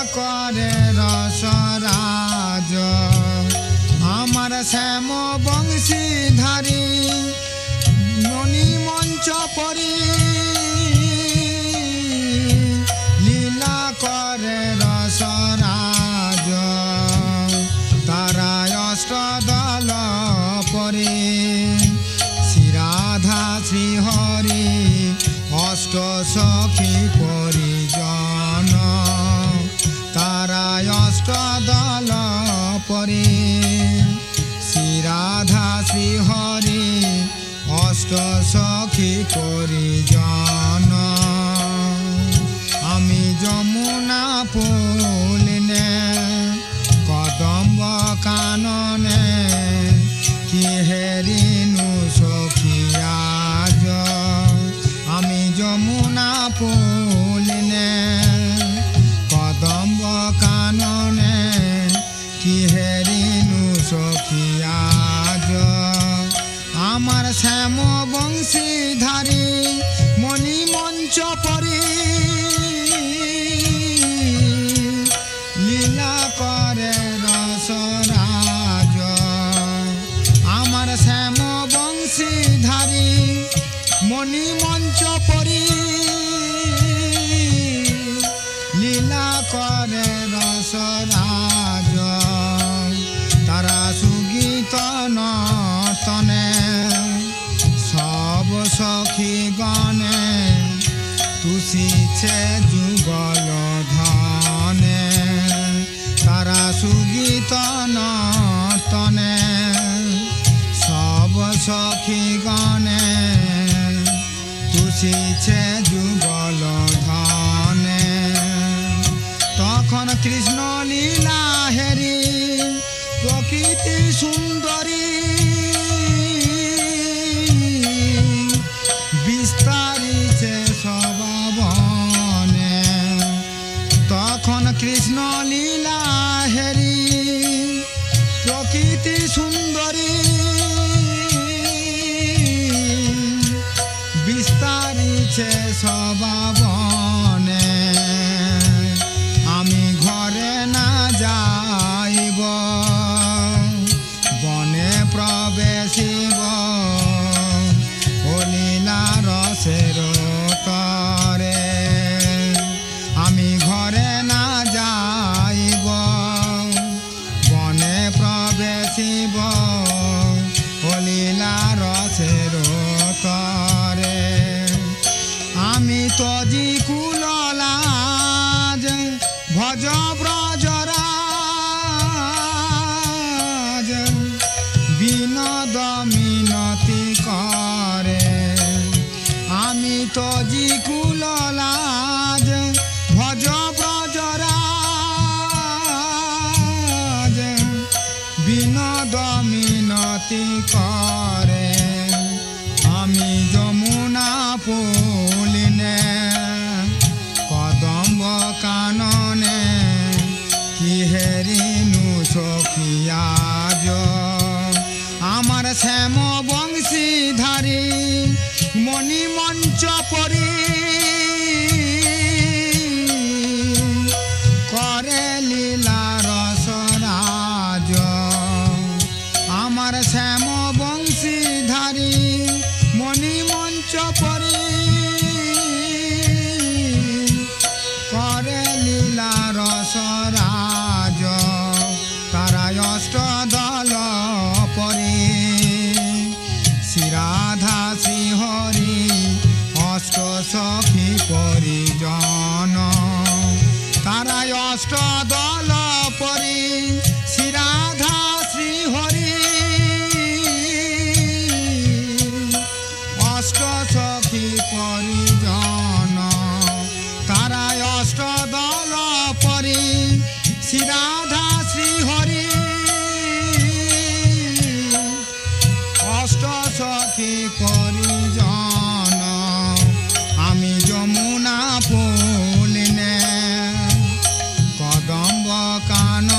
করে রসরাজ আমার শ্যাম বংশীধারী মণি মঞ্চ পরি লীলা করে রসরাজ তারা অষ্টদল পরে শ্রীরাধা শ্রীহরি অষ্ট সখী পরিজন তারা অষ্টদল পরে শ্রীরাধা শ্রীহরি অষ্ট সখী পরিজন আমি যমুনা পুলিনে কদম্ব কাননে কি হেরিনু সখিয়াজ আমি যমুনা পুলিনে কদম্ব কাননে কি হেরিনু সখিয়াজ আমার শ্যাম বংশীধারী মণি মঞ্চ পরি লীলা করে রসরাজ আমার শ্যাম বংশীধারী মণি মঞ্চ পরি লীলা করে রসরাজ তারা সুগীত নর্তনে সব সখী গণে তুষিছে যুগল ধনে তারা সুগীত নর্তনে সব সখী গণে তুষিছে যুগল ধনে তখন কৃষ্ণ লীলা হেরি প্রকৃতি সুন্দরী বিস্তারিছে সবাবনে তখন কৃষ্ণ লীলা হেরি প্রকৃতি সুন্দরী বিস্তারিছে সবাবনে আমি ঘরে না যাইব বনে প্রবেশিব ও লীলা রসের তরে আমি ঘরে না যাইব বনে প্রবেশিব ও লীলা রসের তরে আমি তজি কুললাজ ভজ ব্রজরাজ বিনোদ মিনতি করে আমি তজি কুললাজ ভজ ব্রজরাজ বিনোদ মিনতি করে আমি যমুনা পুলিনে কদম্ব কাননে কি হেরিনু সখিয়াজ আমার শ্যাম বংশীধারী মণি মঞ্চ পরি করে লীলা রসরাজ আমার শ্যাম বংশীধারী মণি মঞ্চ পরি করে লীলা রসরাজ তারা অষ্টদল পরে শ্রীরাধা শ্রীহরি অষ্ট সখী পরিজন তারা অষ্টদল পরে শ্রীরাধা শ্রীহরি অষ্ট সখী পরিজন তারা অষ্টদল পরি শ্রীরাধা শ্রীহরি অষ্ট সখী পরিজন আমি যমুনা পুলিনে কদম্ব কান